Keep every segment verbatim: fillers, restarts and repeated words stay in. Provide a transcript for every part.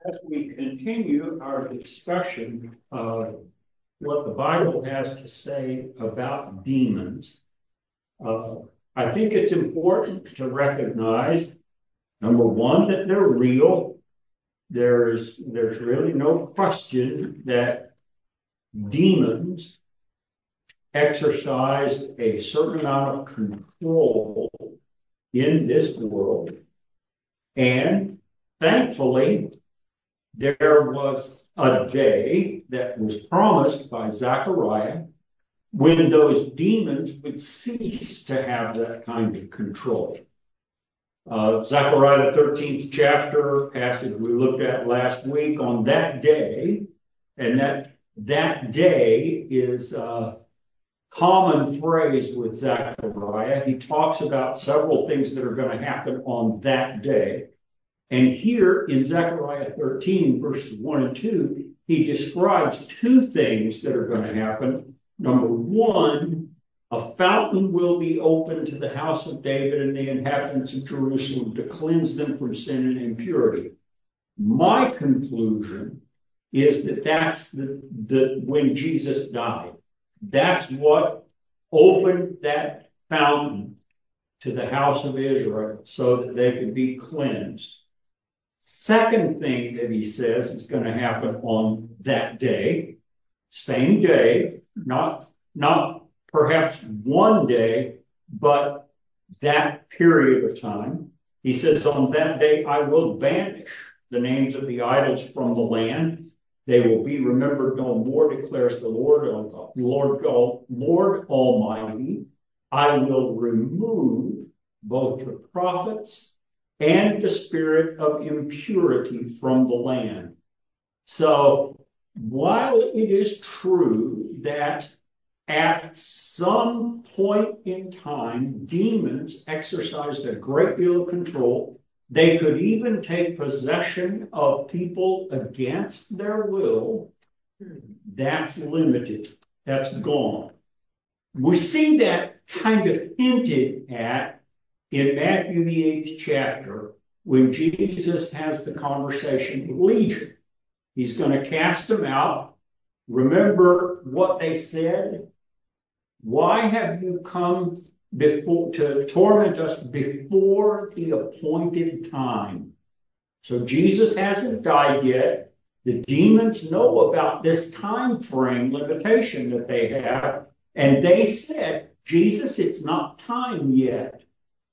As we continue our discussion of what the Bible has to say about demons, uh, I think it's important to recognize, number one, that they're real. There's, there's really no question that demons exercise a certain amount of control in this world. And thankfully, there was a day that was promised by Zechariah when those demons would cease to have that kind of control. Uh, Zechariah, the thirteenth chapter passage we looked at last week, on that day, and that that day is a common phrase with Zechariah. He talks about several things that are going to happen on that day. And here in Zechariah thirteen, verses one and two, he describes two things that are going to happen. Number one, a fountain will be opened to the house of David and the inhabitants of Jerusalem to cleanse them from sin and impurity. My conclusion is that that's the, the when Jesus died. That's what opened that fountain to the house of Israel so that they could be cleansed. Second thing that he says is going to happen on that day, same day, not, not perhaps one day, but that period of time. He says, on that day, I will banish the names of the idols from the land. They will be remembered no more, declares the Lord, Lord, Lord Almighty. I will remove both the prophets and the spirit of impurity from the land. So while it is true that at some point in time, demons exercised a great deal of control, they could even take possession of people against their will, that's limited. That's gone. We see that kind of hinted at in Matthew, the eighth chapter, when Jesus has the conversation with Legion. He's going to cast them out. Remember what they said? Why have you come before to torment us before the appointed time? So Jesus hasn't died yet. The demons know about this time frame limitation that they have. And they said, Jesus, it's not time yet.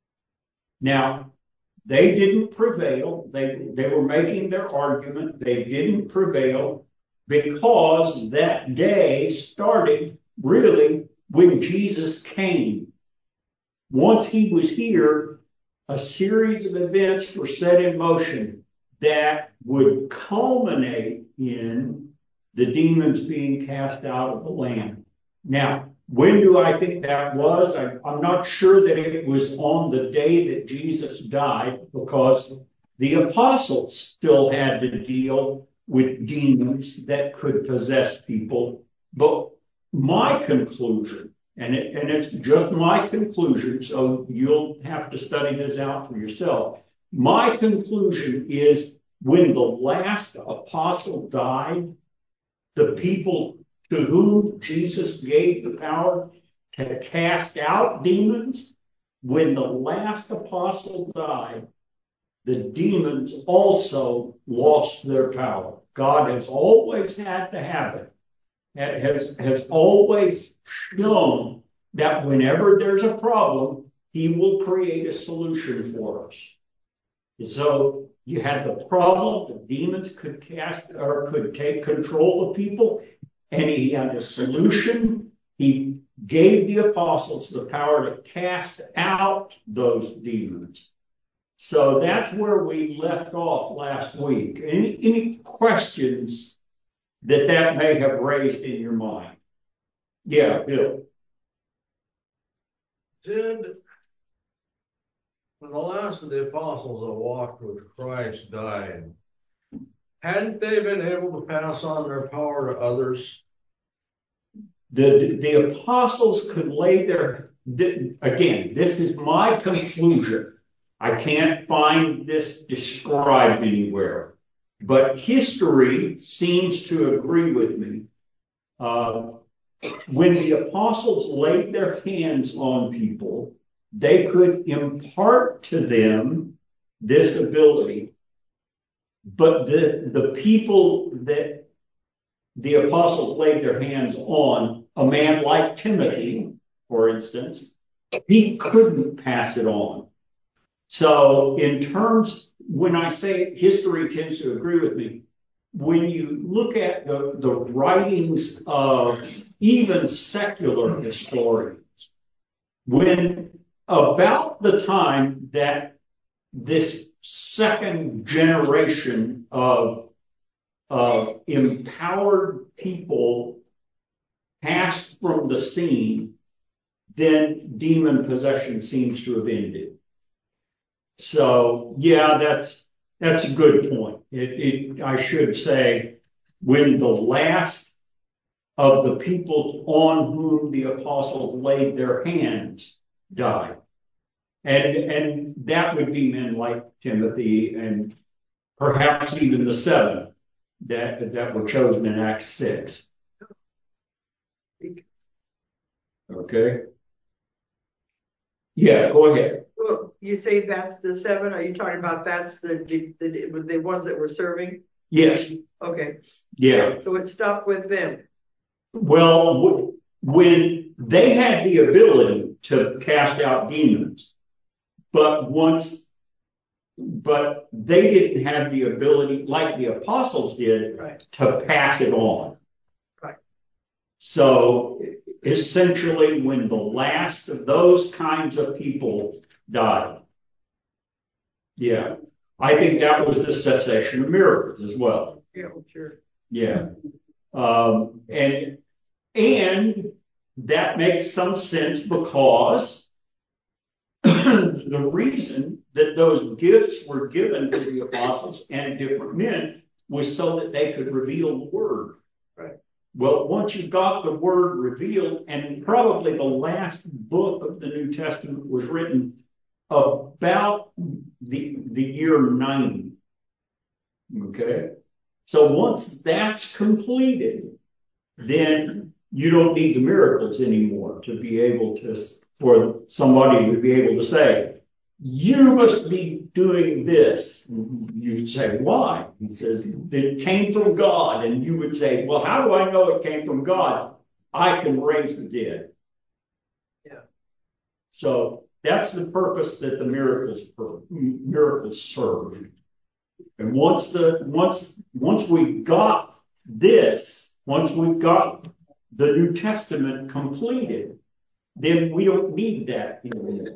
Now, they didn't prevail. They, they were making their argument. They didn't prevail because that day started really when Jesus came. Once he was here, a series of events were set in motion that would culminate in the demons being cast out of the land. Now, when do I think that was? I, I'm not sure that it was on the day that Jesus died, because the apostles still had to deal with demons that could possess people. But my conclusion, and, it, and it's just my conclusion, so you'll have to study this out for yourself. My conclusion is when the last apostle died, the people to whom Jesus gave the power to cast out demons, when the last apostle died, the demons also lost their power. God has always had to have it. It has, has always shown that whenever there's a problem, he will create a solution for us. So you had the problem, the demons could cast or could take control of people, and he had a solution. He gave the apostles the power to cast out those demons. So that's where we left off last week. Any, any questions that that may have raised in your mind? Yeah, Bill. Did, when the last of the apostles that walked with Christ died, hadn't they been able to pass on their power to others? The, the apostles could lay their, the, again, this is my conclusion. I can't find this described anywhere. but history seems to agree with me. Uh, when the apostles laid their hands on people, they could impart to them this ability, but the, the people that the apostles laid their hands on, a man like Timothy, for instance, he couldn't pass it on. So in terms, when I say history tends to agree with me, when you look at the, the writings of even secular historians, when about the time that this second generation of, of empowered people passed from the scene, then demon possession seems to have ended. So, yeah, that's that's a good point. It, it, I should say, when the last of the people on whom the apostles laid their hands died, and and that would be men like Timothy and perhaps even the seven that that were chosen in Acts six. Okay. Yeah, go ahead. Well, you say that's the seven. Are you talking about that's the the, the, the ones that were serving? Yes. Okay. Yeah. So it stopped with them. Well, when they had the ability to cast out demons, but once, but they didn't have the ability, like the apostles did, Right. to pass it on. Right. So essentially, when the last of those kinds of people died, yeah, I think that was the cessation of miracles as well. Yeah, sure. Yeah. Um, and, and that makes some sense because the reason that those gifts were given to the apostles and different men was so that they could reveal the word. Right. Well, once you got the word revealed, and probably the last book of the New Testament was written about the, the year ninety. Okay. So once that's completed, then you don't need the miracles anymore to be able to, for somebody to be able to say, you must be doing this. You say, why? He says, it came from God. And you would say, well, how do I know it came from God? I can raise the dead. Yeah. So that's the purpose that the miracles, miracles serve. And once the, once, once we got this, once we've got the New Testament completed, then we don't need that anymore.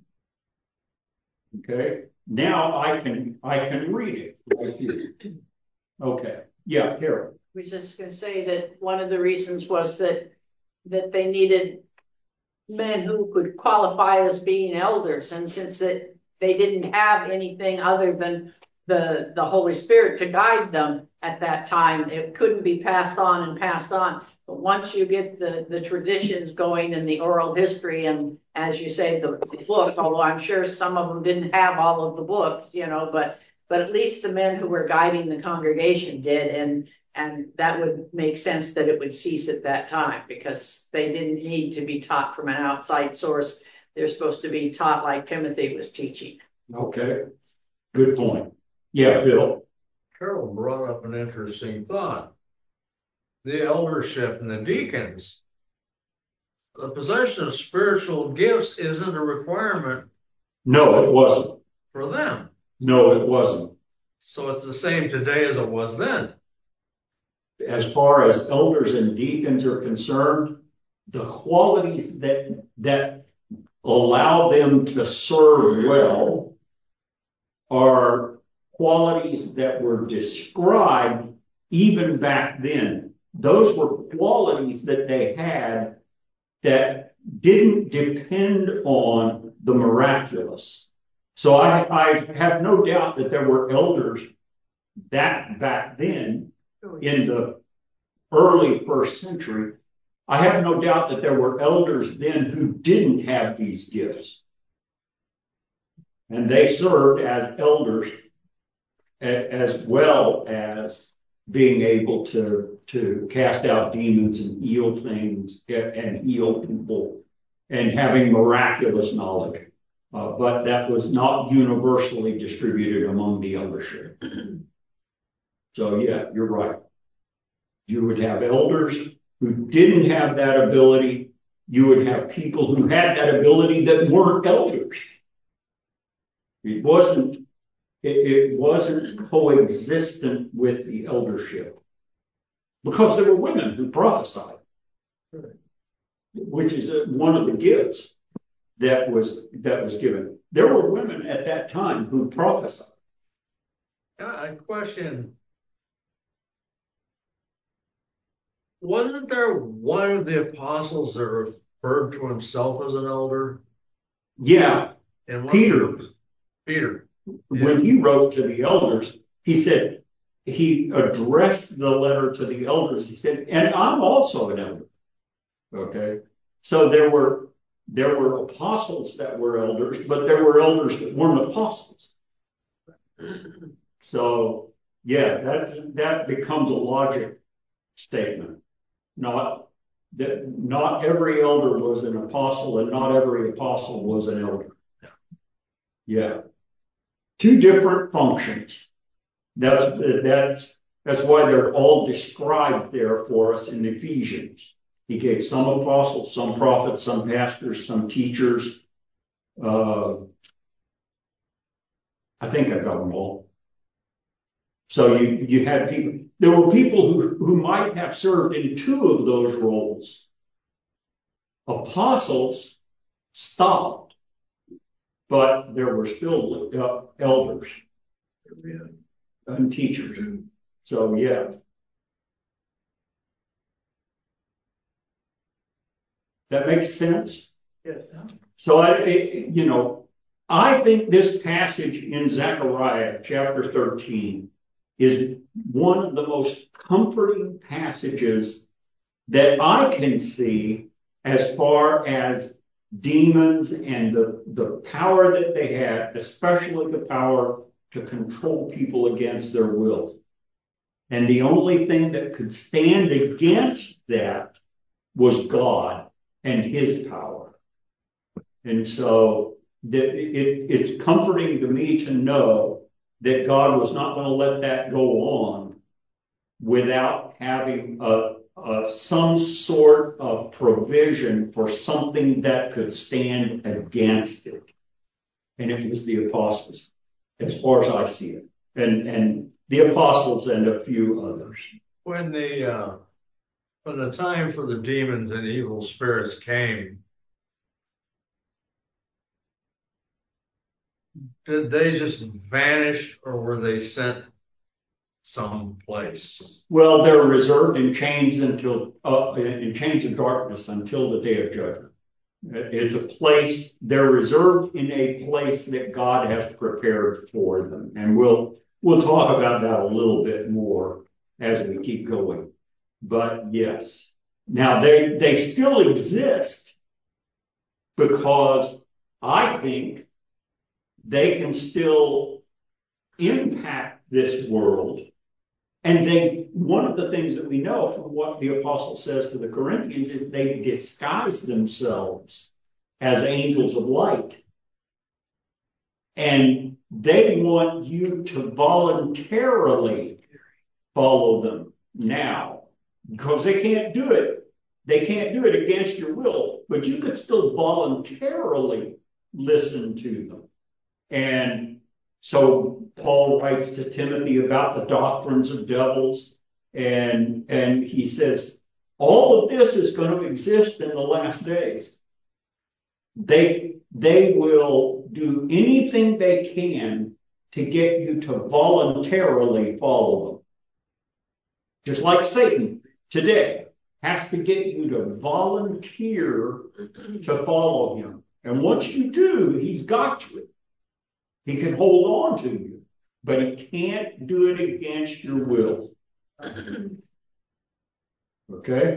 Okay. Now I can, I can read it right here. Okay. Yeah, Carol. I was just going to say that one of the reasons was that that they needed men who could qualify as being elders, and since that they didn't have anything other than the the Holy Spirit to guide them at that time, it couldn't be passed on and passed on. But once you get the the traditions going and the oral history, and as you say, the, the book, although I'm sure some of them didn't have all of the books, you know, but but at least the men who were guiding the congregation did, and and that would make sense that it would cease at that time because they didn't need to be taught from an outside source. They're supposed to be taught like Timothy was teaching. Okay. Good point. Yeah, Bill. Carol brought up an interesting thought. The eldership and the deacons, the possession of spiritual gifts isn't a requirement. No, it wasn't. For them. No, it wasn't. So it's the same today as it was then. As far as elders and deacons are concerned, the qualities that, that allow them to serve well are qualities that were described even back then. Those were qualities that they had that didn't depend on the miraculous. So I, I have no doubt that there were elders that back then in the early first century. I have no doubt that there were elders then who didn't have these gifts. And they served as elders as well as being able to, to cast out demons and heal things and heal people and having miraculous knowledge. Uh, but that was not universally distributed among the eldership. So yeah, you're right. You would have elders who didn't have that ability. You would have people who had that ability that weren't elders. It wasn't, it, it wasn't coexistent with the eldership because there were women who prophesied, which is a, one of the gifts that was, that was given. There were women at that time who prophesied. I question, wasn't there one of the apostles that referred to himself as an elder? Yeah, And Peter. Peter. When he wrote to the elders, he said, he addressed the letter to the elders. He said, and I'm also an elder. Okay. So there were, there were apostles that were elders, but there were elders that weren't apostles. So yeah, that, that becomes a logic statement. Not that not every elder was an apostle and not every apostle was an elder. Yeah. Two different functions. That's, that's, that's why they're all described there for us in Ephesians. He gave some apostles, some prophets, some pastors, some teachers. Uh, I think I got them all. So you, you had people, there were people who, who might have served in two of those roles. Apostles stopped, but there were still uh, elders and teachers. So yeah. That makes sense? Yes. So I, you know, I think this passage in Zechariah chapter thirteen is one of the most comforting passages that I can see as far as demons and the, the power that they had, especially the power to control people against their will. And the only thing that could stand against that was God and his power. And so that it, it's comforting to me to know that God was not going to let that go on without having a, a, some sort of provision for something that could stand against it. And it was the apostles, as far as I see it. And, and the apostles and a few others. When the, uh, when the time for the demons and evil spirits came, did they just vanish or were they sent someplace? Well, they're reserved in chains until, uh, in chains of darkness until the day of judgment. It's a place, they're reserved in a place that God has prepared for them. And we'll, we'll talk about that a little bit more as we keep going. But yes. Now they, they still exist because I think they can still impact this world. And they, one of the things that we know from what the apostle says to the Corinthians is they disguise themselves as angels of light. And they want you to voluntarily follow them now because they can't do it. They can't do it against your will, but you could still voluntarily listen to them. And so Paul writes to Timothy about the doctrines of devils, and, and he says, all of this is going to exist in the last days. They, they will do anything they can to get you to voluntarily follow them. Just like Satan today has to get you to volunteer to follow him. And once you do, he's got you. He can hold on to you, but he can't do it against your will. Okay?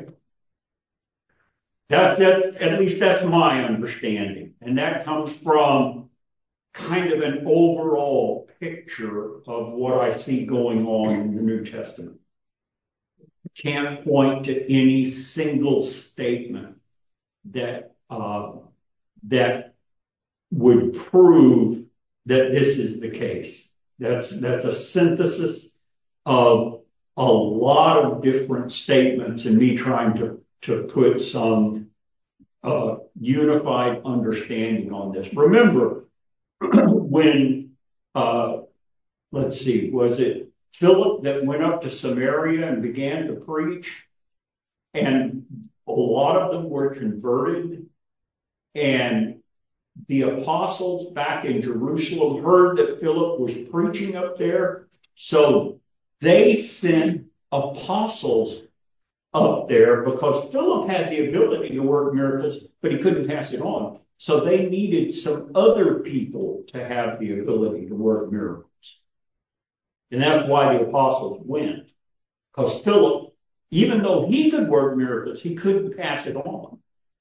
That, that, at least that's my understanding. And that comes from kind of an overall picture of what I see going on in the New Testament. Can't point to any single statement that uh, that would prove that this is the case. That's that's a synthesis of a lot of different statements and me trying to to put some uh, unified understanding on this. Remember when uh, let's see, was it Philip that went up to Samaria and began to preach, and a lot of them were converted, and the apostles back in Jerusalem heard that Philip was preaching up there, so they sent apostles up there because Philip had the ability to work miracles, but he couldn't pass it on. So they needed some other people to have the ability to work miracles. And that's why the apostles went. Because Philip, even though he could work miracles, he couldn't pass it on.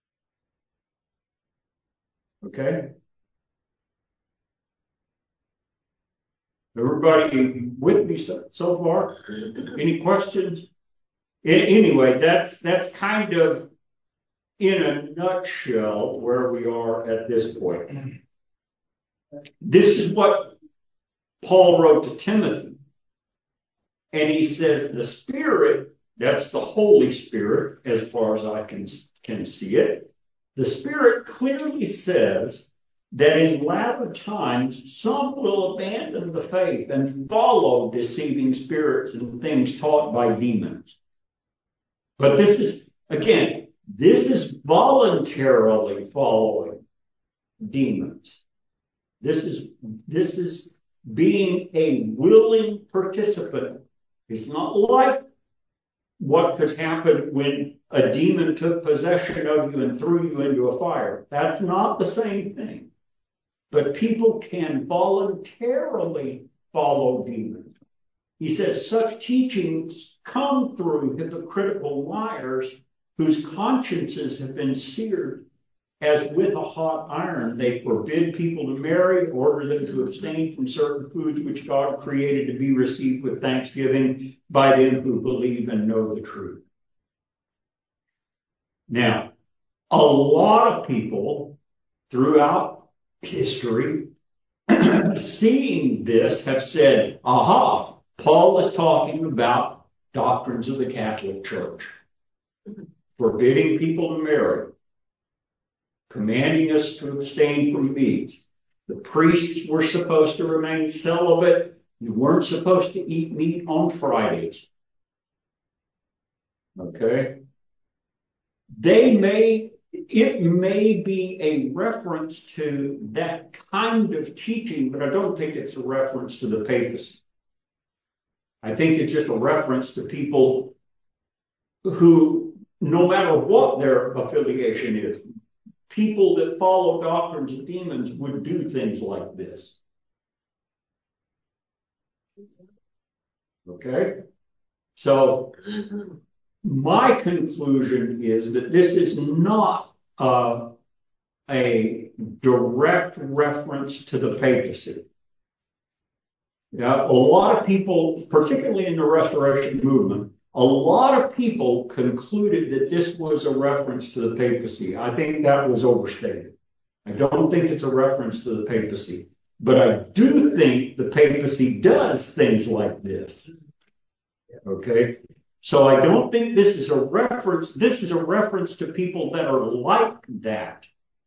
Okay? Everybody with me so, so far? Any questions? Anyway, that's that's kind of in a nutshell where we are at this point. This is what Paul wrote to Timothy. And he says the Spirit, that's the Holy Spirit, as far as I can, can see it. The Spirit clearly says that in latter times, some will abandon the faith and follow deceiving spirits and things taught by demons. But this is, again, this is voluntarily following demons. This is, this is being a willing participant. It's not like what could happen when a demon took possession of you and threw you into a fire. That's not the same thing. But people can voluntarily follow demons. He says such teachings come through hypocritical liars whose consciences have been seared as with a hot iron. They forbid people to marry, order them to abstain from certain foods which God created to be received with thanksgiving by them who believe and know the truth. Now, a lot of people throughout history seeing this have said, aha, Paul is talking about doctrines of the Catholic Church, forbidding people to marry, commanding us to abstain from meats. The priests were supposed to remain celibate. You weren't supposed to eat meat on Fridays. Okay? They may, it may be a reference to that kind of teaching, but I don't think it's a reference to the papacy. I think it's just a reference to people who, no matter what their affiliation is, people that follow doctrines of demons would do things like this. Okay? So, my conclusion is that this is not uh, a direct reference to the papacy. Yeah, a lot of people, particularly in the Restoration movement, a lot of people concluded that this was a reference to the papacy. I think that was overstated. I don't think it's a reference to the papacy. But I do think the papacy does things like this. Okay? So I don't think this is a reference. This is a reference to people that are like that.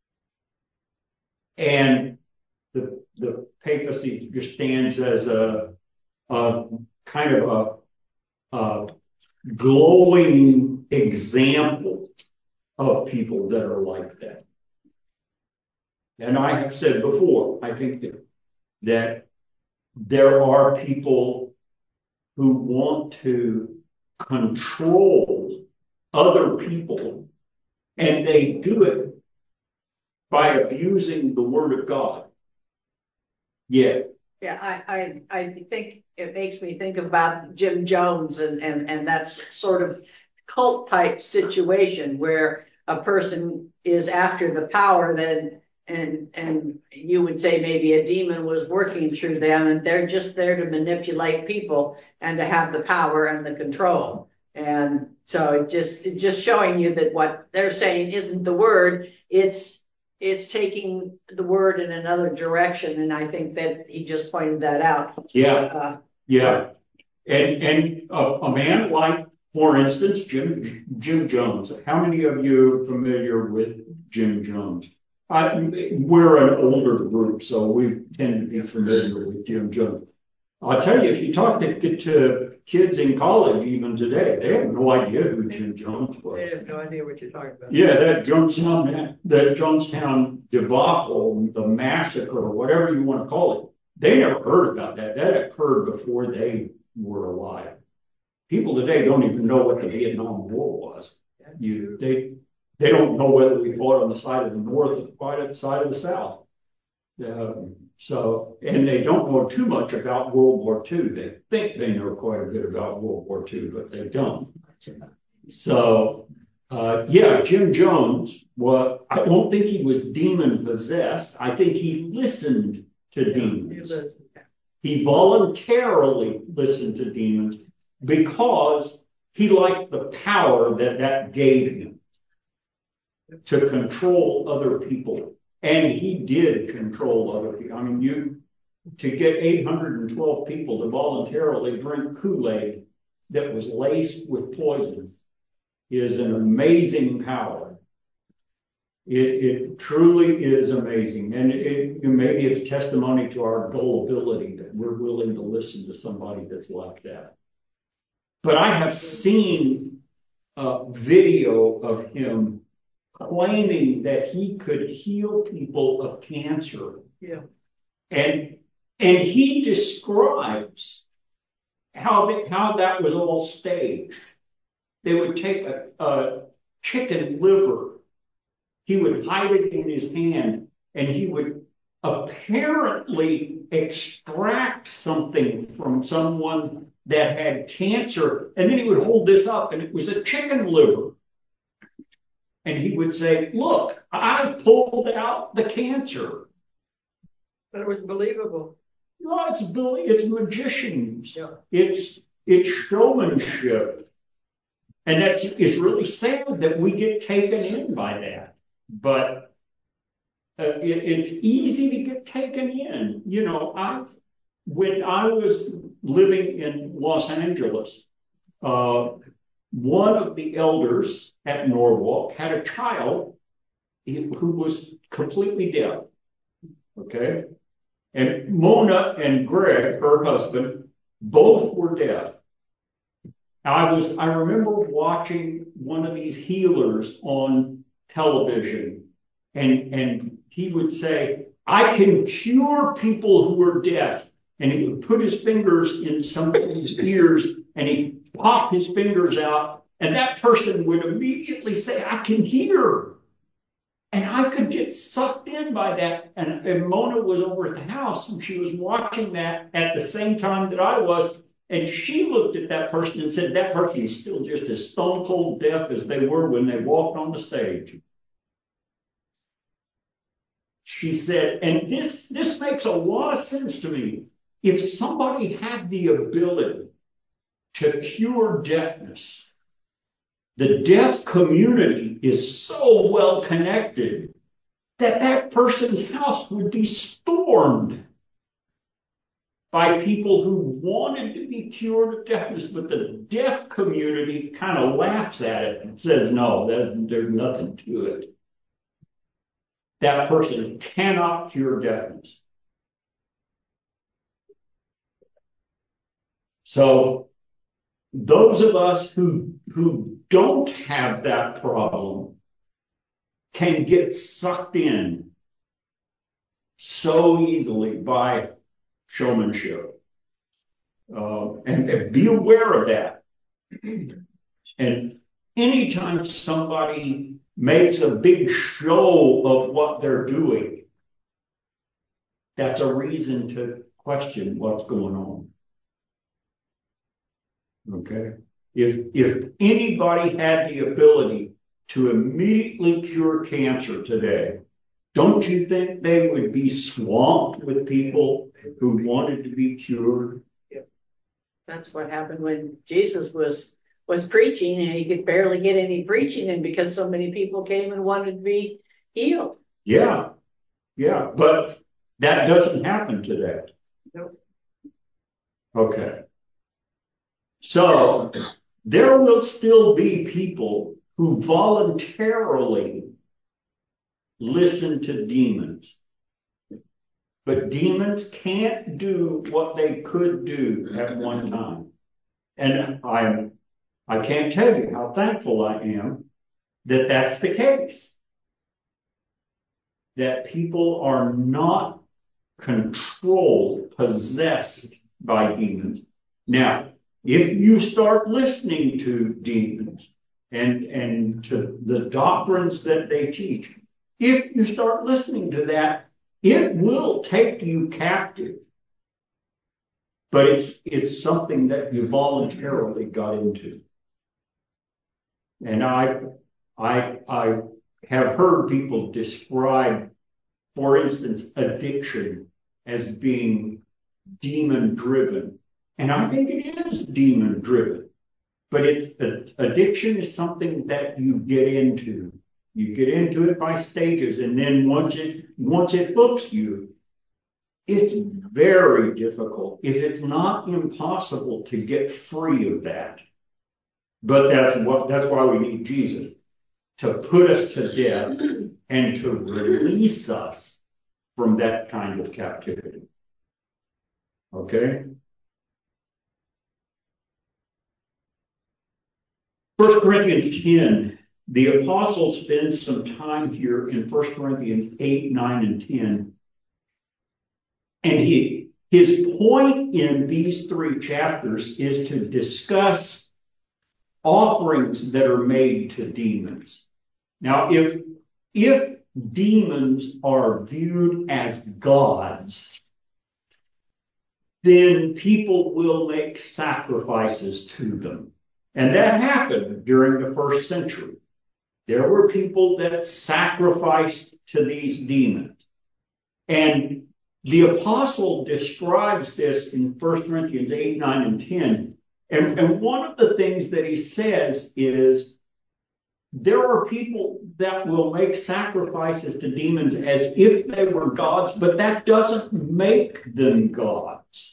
And the, the papacy just stands as a, a kind of a, a glowing example of people that are like that. And I have said before, I think that, that there are people who want to control other people, and they do it by abusing the Word of God. Yeah. Yeah, I, I, I think it makes me think about Jim Jones and, and, and that sort of cult type situation where a person is after the power then and, and you would say maybe a demon was working through them, and they're just there to manipulate people and to have the power and the control. And so it just, it's just showing you that what they're saying isn't the word, it's, it's taking the word in another direction. And I think that he just pointed that out. Yeah. Uh, Yeah. And, and a, a man like, for instance, Jim, Jim Jones. How many of you are familiar with Jim Jones? I, we're an older group, so we tend to be familiar with Jim Jones. I'll tell you, if you talk to, to kids in college even today, they have no idea who Jim Jones was. I have no idea what you're talking about. Yeah, that Jonestown, that Jonestown debacle, the massacre, whatever you want to call it, they never heard about that. That occurred before they were alive. People today don't even know what the Vietnam War was. You, they, they don't know whether we fought on the side of the North or the side of the South. Um, so, and they don't know too much about World War Two. They think they know quite a bit about World War Two, but they don't. So, uh, yeah, Jim Jones, well, I don't think he was demon possessed. I think he listened to demons. He voluntarily listened to demons because he liked the power that that gave him to control other people. And he did control other people. I mean, you, to get eight hundred twelve people to voluntarily drink Kool-Aid that was laced with poison is an amazing power. It, it truly is amazing. And it, maybe it's testimony to our gullibility that we're willing to listen to somebody that's like that. But I have seen a video of him claiming that he could heal people of cancer. Yeah. And, and he describes how that, how that was all staged. They would take a, a chicken liver. He would hide it in his hand, and he would apparently extract something from someone that had cancer, and then he would hold this up, and it was a chicken liver. And he would say, look, I pulled out the cancer. But it was believable. No, it's it's magicians. Yeah. It's it's showmanship. And that's it's really sad that we get taken in by that. But uh, it, it's easy to get taken in. You know, I when I was living in Los Angeles, uh, one of the elders at Norwalk had a child who was completely deaf. Okay? And Mona and Greg, her husband, both were deaf. I was, I remember watching one of these healers on television, and, and he would say, I can cure people who are deaf. And he would put his fingers in somebody's ears, and he'd pop his fingers out, and that person would immediately say, I can hear. And I could get sucked in by that. And, and Mona was over at the house, and she was watching that at the same time that I was. And she looked at that person and said, that person is still just as stone cold deaf as they were when they walked on the stage. She said, and this, this makes a lot of sense to me. If somebody had the ability to cure deafness, the deaf community is so well connected that that person's house would be stormed by people who wanted to be cured of deafness, but the deaf community kind of laughs at it and says, no, there's nothing to it. That person cannot cure deafness. So those of us who, who don't have that problem can get sucked in so easily by showmanship. Uh, and, and be aware of that. And anytime somebody makes a big show of what they're doing, that's a reason to question what's going on. Okay? If, if anybody had the ability to immediately cure cancer today, Don't you think they would be swamped with people who wanted to be cured? That's what happened when Jesus was was preaching, and he could barely get any preaching in because so many people came and wanted to be healed. Yeah, yeah, but that doesn't happen today. Nope. Okay. So there will still be people who voluntarily listen to demons. But demons can't do what they could do at one time. And I, I can't tell you how thankful I am that that's the case. That people are not controlled, possessed by demons. Now, if you start listening to demons and, and to the doctrines that they teach, if you start listening to that, it will take you captive. But it's, it's something that you voluntarily got into. And I, I, I have heard people describe, for instance, addiction as being demon driven. And I think it is demon driven. But it's, addiction is something that you get into. You get into it by stages, and then once it, once it hooks you, it's very difficult, if it's not impossible, to get free of that. But that's what, that's why we need Jesus, to put us to death and to release us from that kind of captivity. Okay? First Corinthians ten. The apostle spends some time here in First Corinthians eight, nine, and ten. And he, his point in these three chapters is to discuss offerings that are made to demons. Now, if, if demons are viewed as gods, then people will make sacrifices to them. And that happened during the first century. There were people that sacrificed to these demons. And the apostle describes this in First Corinthians eight, nine, and ten. And, and one of the things that he says is there are people that will make sacrifices to demons as if they were gods, but that doesn't make them gods.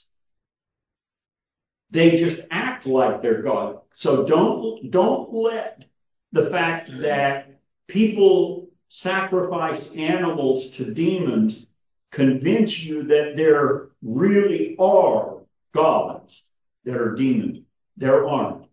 They just act like they're God. So don't, don't let the fact that people sacrifice animals to demons convince you that there really are gods that are demons. There aren't.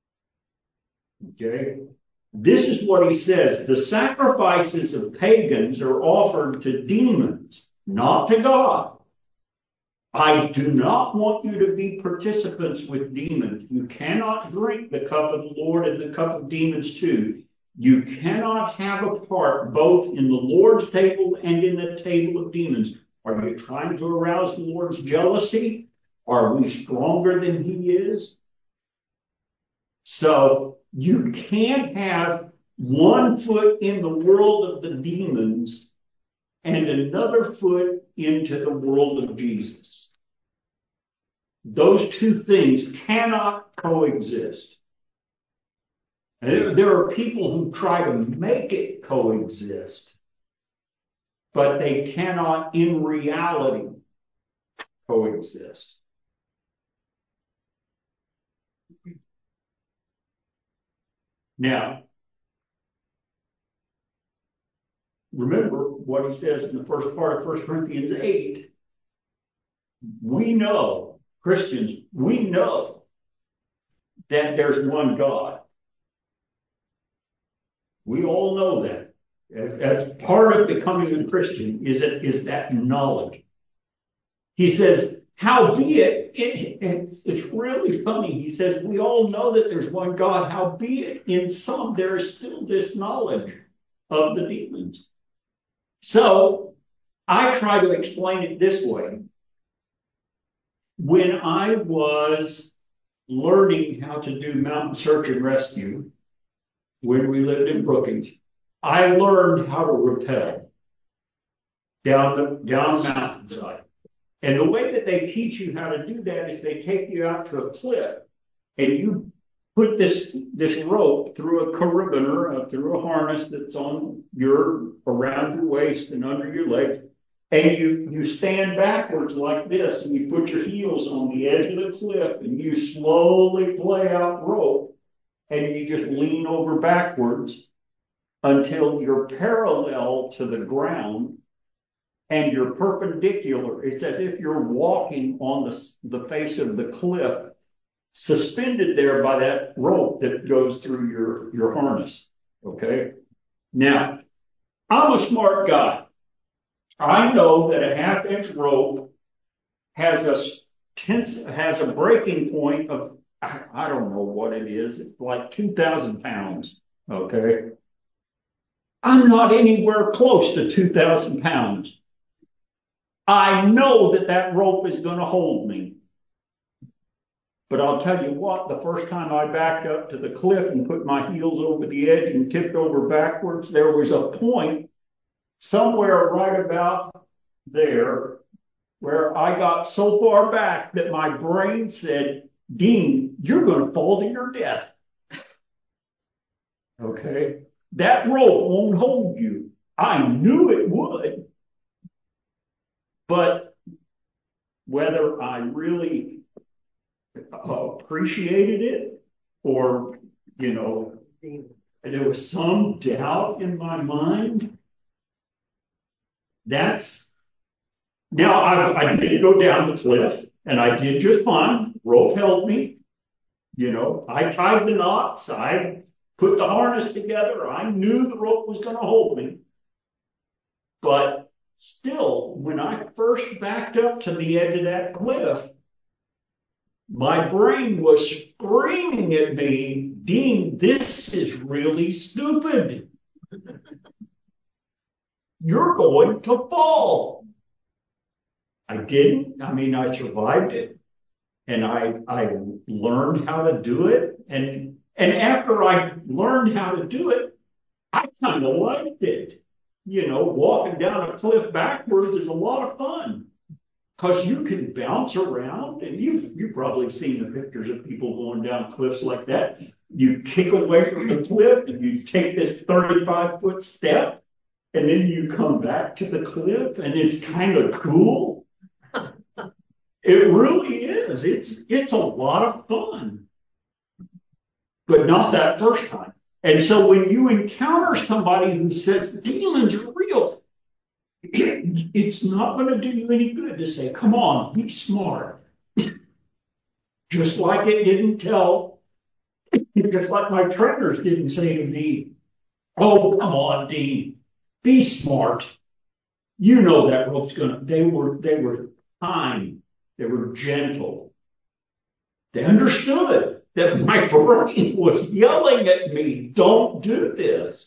Okay? This is what he says. The sacrifices of pagans are offered to demons, not to God. I do not want you to be participants with demons. You cannot drink the cup of the Lord and the cup of demons too. You cannot have a part both in the Lord's table and in the table of demons. Are you trying to arouse the Lord's jealousy? Are we stronger than he is? So you can't have one foot in the world of the demons and another foot into the world of Jesus. Those two things cannot coexist. There are people who try to make it coexist, but they cannot in reality coexist. Now, remember what he says in the first part of First Corinthians eight. We know, Christians, we know that there's one God. We all know that. As part of becoming a Christian is, it, is that knowledge. He says, howbeit, it, it's, it's really funny. He says, we all know that there's one God. Howbeit, in some, there is still this knowledge of the demons. So, I try to explain it this way. When I was learning how to do mountain search and rescue, when we lived in Brookings, I learned how to rappel. down the, down the mountainside. And the way that they teach you how to do that is they take you out to a cliff and you put this, this rope through a carabiner, uh, through a harness that's on your, around your waist and under your legs. And you, you stand backwards like this and you put your heels on the edge of the cliff and you slowly play out rope and you just lean over backwards until you're parallel to the ground and you're perpendicular. It's as if you're walking on the, the face of the cliff, suspended there by that rope that goes through your, your harness. Okay. Now, I'm a smart guy. I know that a half inch rope has a tense, has a breaking point of, I don't know what it is. It's like two thousand pounds. Okay. I'm not anywhere close to two thousand pounds. I know that that rope is going to hold me. But I'll tell you what, the first time I backed up to the cliff and put my heels over the edge and tipped over backwards, there was a point somewhere right about there where I got so far back that my brain said, Dean, you're going to fall to your death. Okay. That rope won't hold you. I knew it would. But whether I really appreciated it or, you know, there was some doubt in my mind, that's, now I, I did go down the cliff and I did just fine. Rope held me. You know, I tied the knots. I put the harness together. I knew the rope was going to hold me. But still, when I first backed up to the edge of that cliff, my brain was screaming at me, Dean, this is really stupid. You're going to fall. I didn't. I mean, I survived it. And I, I learned how to do it. And, and after I learned how to do it, I kind of liked it. You know, walking down a cliff backwards is a lot of fun because you can bounce around, and you've, you've probably seen the pictures of people going down cliffs like that. You kick away from the cliff and you take this thirty-five foot step and then you come back to the cliff and it's kind of cool. It really is. It's, it's a lot of fun, but not that first time. And so when you encounter somebody who says demons are real, it's not going to do you any good to say, come on, be smart. Just like it didn't tell, just like my trainers didn't say to me, oh, come on, Dean, be smart. You know that rope's going to, they were, they were kind. They were gentle. They understood that my brain was yelling at me, don't do this.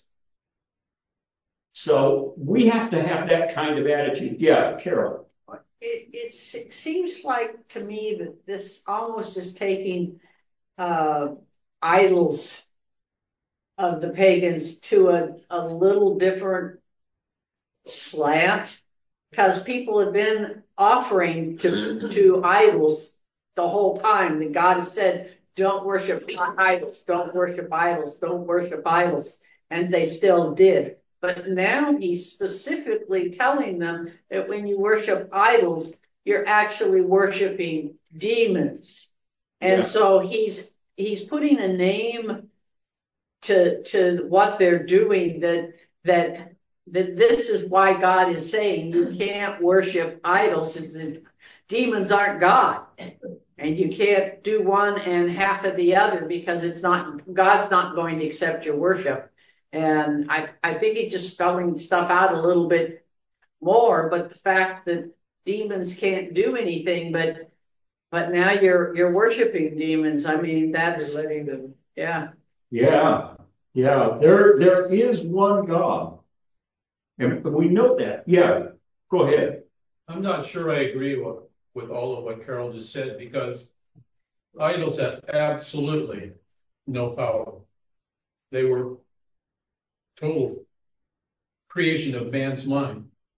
So we have to have that kind of attitude. Yeah, Carol. It, it, it seems like to me that this almost is taking uh, idols of the pagans to a, a little different slant, because people have been offering to, to idols the whole time. And God has said, don't worship idols, don't worship idols, don't worship idols. And they still did. But now he's specifically telling them that when you worship idols, you're actually worshiping demons. And yeah. So he's, he's putting a name to, to what they're doing, that, that, that this is why God is saying you can't worship idols. Demons aren't God. And you can't do one and half of the other, because it's not, God's not going to accept your worship. And I, I think he's just spelling stuff out a little bit more, but the fact that demons can't do anything, but, but now you're, you're worshiping demons. I mean, that's you're letting them. Yeah. Yeah. Yeah. There, there is one God. And we know that. Yeah. Go ahead. I'm not sure I agree with, with all of what Carol just said, because idols have absolutely no power. They were total creation of man's mind.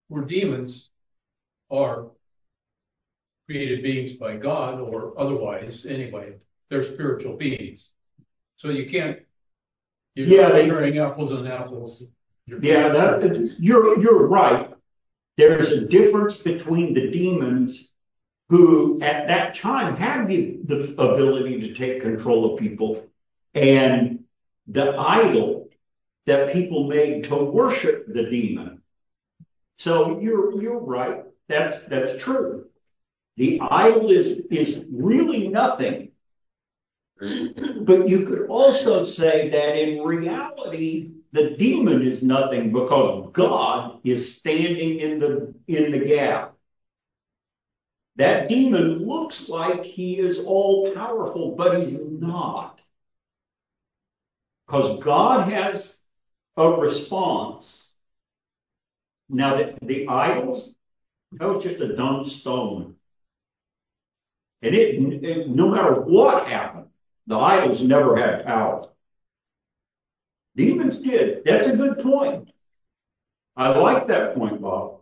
where demons are created beings by God or otherwise anyway. They're spiritual beings. So you can't, you're Yeah, not they- comparing apples and apples. You're- Yeah, that, you're, you're right. There's a difference between the demons who at that time had the, the ability to take control of people and the idol that people made to worship the demon. So you're, you're right. That's, that's true. The idol is, is really nothing. But you could also say that in reality, the demon is nothing because God is standing in the, in the gap. That demon looks like he is all powerful, but he's not. Because God has a response. Now, the, the idols, that was just a dumb stone. And it, it, no matter what happened, the idols never had power. Demons did. That's a good point. I like that point, Bob.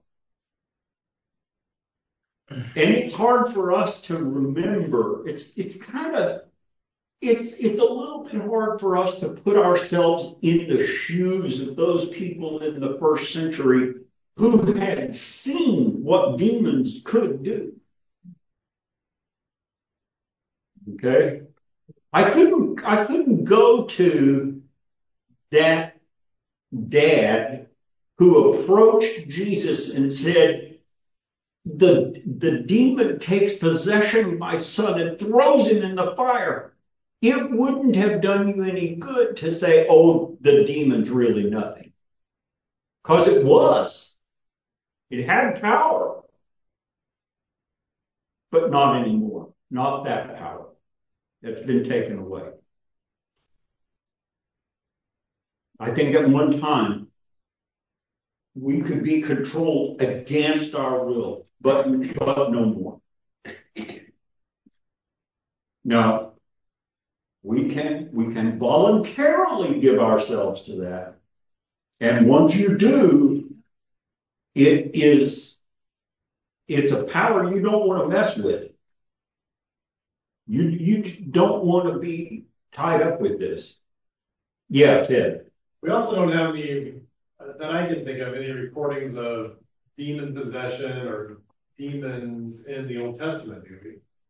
And it's hard for us to remember. It's, it's kind of, it's, it's a little bit hard for us to put ourselves in the shoes of those people in the first century who had seen what demons could do. Okay? I couldn't, I couldn't go to that dad who approached Jesus and said, the, the demon takes possession of my son and throws him in the fire. It wouldn't have done you any good to say, oh, the demon's really nothing. Because it was. It had power. But not anymore. Not that power. It's been taken away. I think at one time, we could be controlled against our will, but, but no more. Now, we can, we can voluntarily give ourselves to that. And once you do, it is, it's a power you don't want to mess with. You, you don't want to be tied up with this. Yeah, Ted. We also don't have any, that I can think of, any recordings of demon possession or demons in the Old Testament, do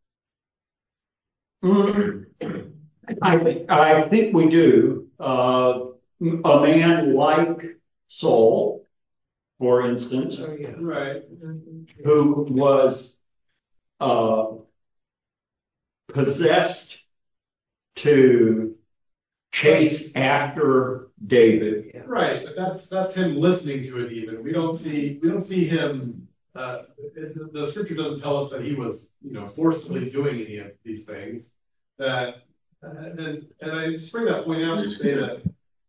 we? Mm, I think, I think we do. Uh, a man like Saul, for instance, Oh, yeah. Right. who was uh, possessed to chase after David. Right, but that's that's him listening to a demon. We don't see we don't see him. Uh, the, the scripture doesn't tell us that he was, you know, forcibly doing any of these things. That and and I just bring that point out to say that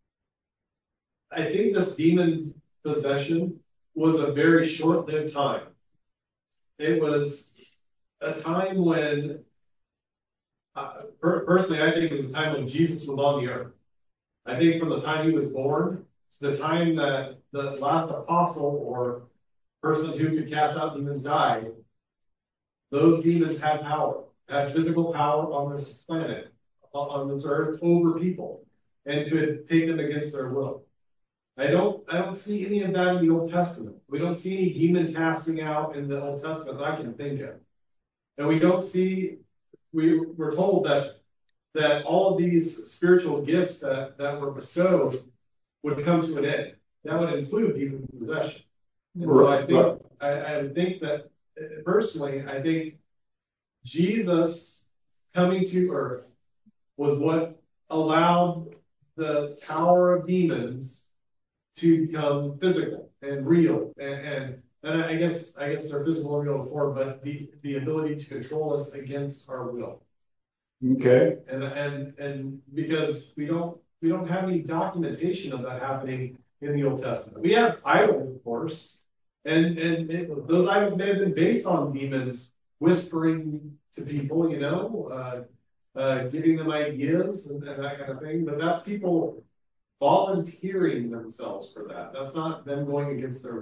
I think this demon possession was a very short-lived time. It was a time when, uh, per- personally, I think it was a time when Jesus was on the earth. I think from the time he was born to the time that the last apostle or person who could cast out demons died, those demons had power, had physical power on this planet, on this earth, over people, and could take them against their will. I don't, I don't see any of that in the Old Testament. We don't see any demon casting out in the Old Testament that I can think of. And we don't see, we, we're told that, that all of these spiritual gifts that, that were bestowed would come to an end. That would include demon possession. And so I think, I, I would think that, personally, I think Jesus coming to earth was what allowed the power of demons to become physical and real, and, and and I guess I guess they're physical and real form, but the the ability to control us against our will. Okay. And and and because we don't we don't have any documentation of that happening in the Old Testament. We have idols, of course, and and it, those idols may have been based on demons whispering to people, you know, uh, uh, giving them ideas and, and that kind of thing. But that's people volunteering themselves for that. That's not them going against their will.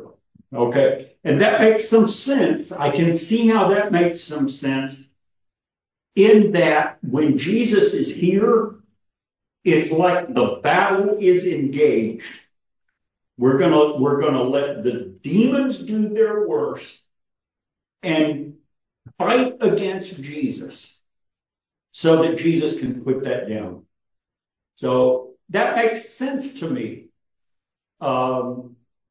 Okay. And that makes some sense. I can see how that makes some sense in that when Jesus is here, it's like the battle is engaged. We're gonna, we're gonna let the demons do their worst and fight against Jesus so that Jesus can put that down. So that makes sense to me. Um,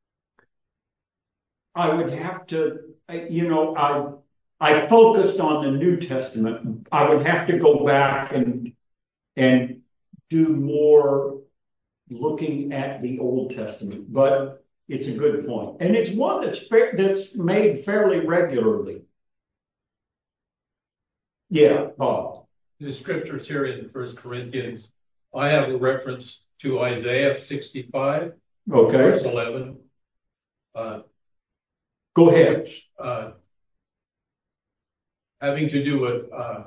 I would have to, you know, I, I focused on the New Testament. I would have to go back and, and do more looking at the Old Testament, but it's a good point. And it's one that's, fa- that's made fairly regularly. Yeah, Bob. The scriptures here in First Corinthians, I have a reference to Isaiah sixty-five, Okay, verse eleven. Uh, go ahead. which, uh, having to do with, uh,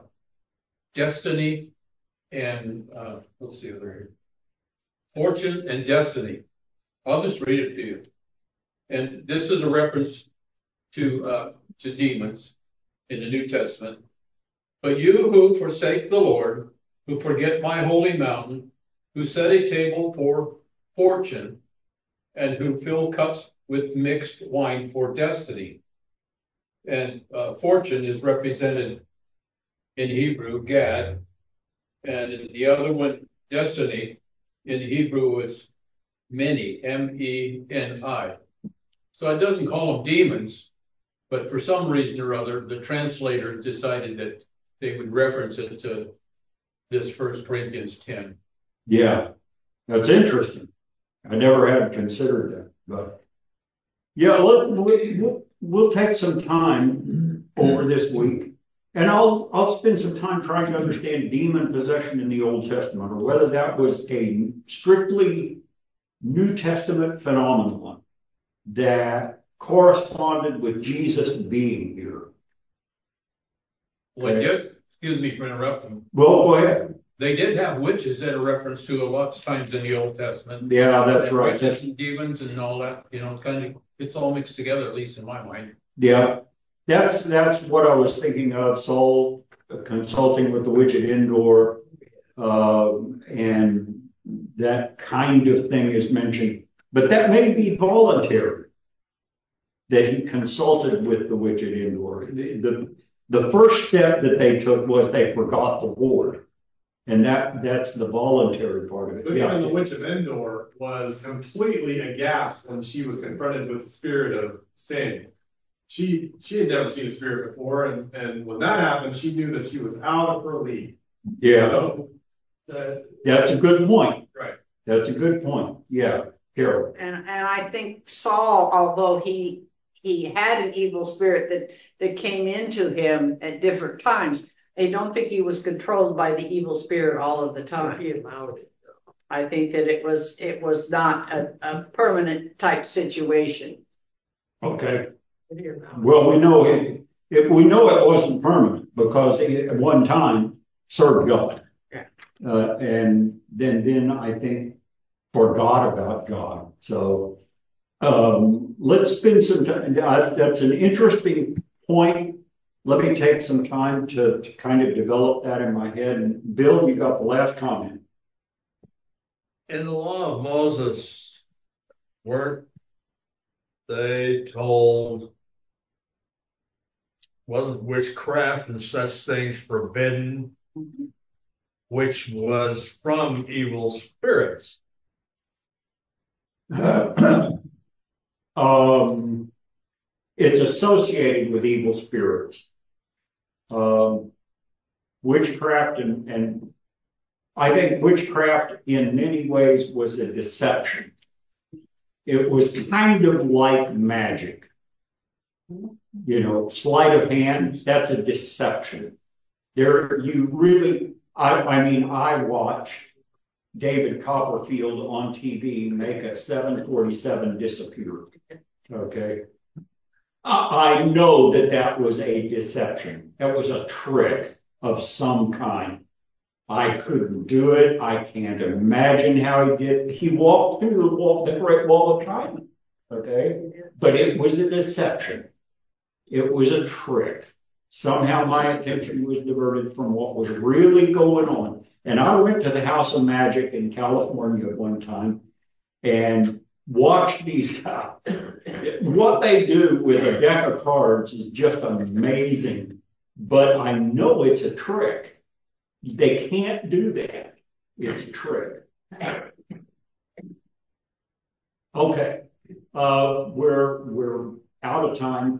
destiny and, uh, what's the other here? Fortune and destiny. I'll just read it to you. And this is a reference to, uh, to demons in the New Testament. But you who forsake the Lord, who forget my holy mountain, who set a table for fortune, and who fill cups with mixed wine for destiny. And uh, fortune is represented in Hebrew, Gad, and in the other one, destiny, in Hebrew is Meni, M E N I. So it doesn't call them demons, but for some reason or other, the translators decided that they would reference it to this First Corinthians ten. Yeah, that's interesting. I never had considered that, but yeah, look, we'll, we'll take some time over this week, and I'll I'll spend some time trying to understand demon possession in the Old Testament, or whether that was a strictly New Testament phenomenon that corresponded with Jesus being here. Well, they did, excuse me for interrupting. Well, go ahead. They did have witches that are referenced to a lot of times in the Old Testament. Yeah, that's And right. Witches and demons and all that, you know, it's kind of, it's all mixed together, at least in my mind. Yeah, that's that's what I was thinking of. Saul consulting with the witch at Endor, uh, and that kind of thing is mentioned. But that may be voluntary, that he consulted with the witch at Endor. The, the, the first step that they took was they forgot the Lord. And that, that's the voluntary part of it. But Yeah. even the witch of Endor was completely aghast when she was confronted with the spirit of sin. She she had never seen a spirit before, and, and when that happened, she knew that she was out of her league. Yeah. So, uh, That's a good point. right. That's a good point. Yeah. Carol. And, and I think Saul, although he, he had an evil spirit that, that came into him at different times, I don't think he was controlled by the evil spirit all of the time. He allowed it. I think that it was, it was not a, a permanent type situation. Okay. He allowed it. Well, we know it, it, we know it wasn't permanent because it at one time served God. Yeah. Uh, and then, then I think forgot about God. So, um, let's spend some time. That's an interesting point. Let me take some time to, to kind of develop that in my head. And Bill, you got the last comment. In the law of Moses, weren't they told, wasn't witchcraft and such things forbidden, which was from evil spirits? um, it's associated with evil spirits. Um, witchcraft and, and I think witchcraft in many ways was a deception. It was kind of like magic. You know, sleight of hand, that's a deception. There, you really, I, I mean, I watch David Copperfield on T V make a seven forty-seven disappear. Okay. I know that that was a deception. That was a trick of some kind. I couldn't do it. I can't imagine how he did. He walked through the wall, the Great Wall of China. Okay, but it was a deception. It was a trick. Somehow my attention was diverted from what was really going on. And I went to the House of Magic in California at one time and watched these guys. What they do with a deck of cards is just amazing. But I know it's a trick. They can't do that. It's a trick. Okay. Uh, we're, we're out of time.